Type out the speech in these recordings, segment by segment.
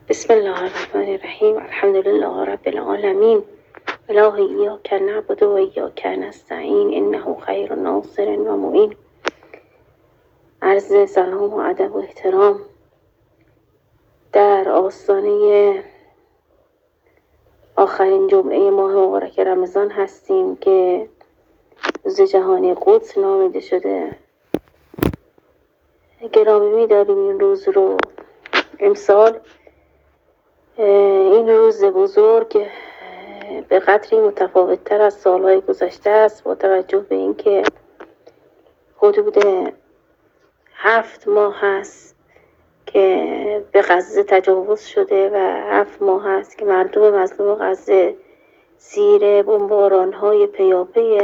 بسم الله الرحمن الرحیم. الحمد لله رب العالمین. الهی ایاک نعبد و ایاک نستعین، انه خیر ناصر و معین. عرض سلام و ادب و احترام در آستانه آخرین جمعه ماه مبارک رمضان هستیم که روز جهانی قدس نامیده شده. گرامی می‌داریم این روز رو. امسال این روز بزرگ به قدری متفاوت‌تر از سالهای گذشته است، با توجه به اینکه حدود 7 ماه هست که به غزه تجاوز شده و 7 ماه هست که مردم مظلوم غزه زیر بمباران‌های پیاپی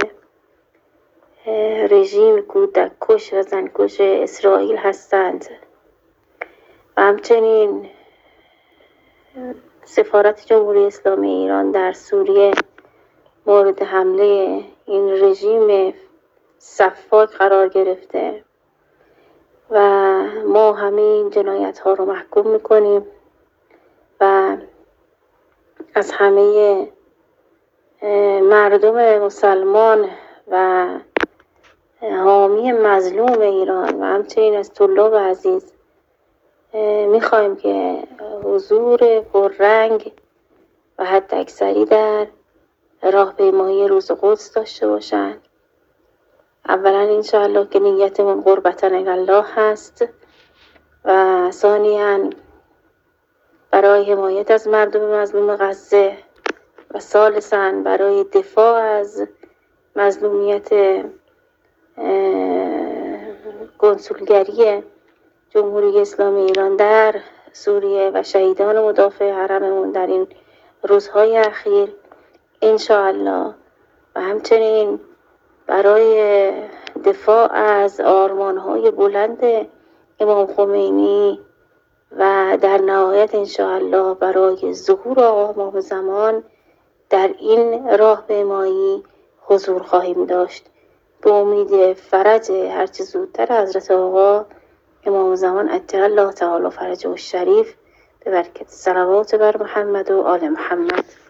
رژیم کودک‌کش و زن‌کش اسرائیل هستند. و همچنین سفارت جمهوری اسلامی ایران در سوریه مورد حمله این رژیم سفاک قرار گرفته و ما همه این جنایت ها رو محکوم میکنیم و از همه مردم مسلمان و حامی مظلوم ایران و همچنین از طلاب عزیز میخوایم که حضور پررنگ و حد اکثری در راهپیمایی روز قدس داشته باشند. اولا انشاءالله که نیتمون قربتاً الله هست و ثانیاً برای حمایت از مردم مظلوم غزه و ثالثاً برای دفاع از مظلومیت کنسولگری جمهوری اسلامی ایران در سوریه و شهیدان مدافع حرممون در این روزهای اخیر انشاءالله، و همچنین برای دفاع از آرمانهای بلند امام خمینی و در نهایت انشاءالله برای ظهور آقا امام زمان در این راهپیمایی حضور خواهیم داشت، به امید فرج هرچه زودتر حضرت آقا امام زمان عجل الله تعالی فرجه الشریف، به برکت صلوات بر محمد و آل محمد.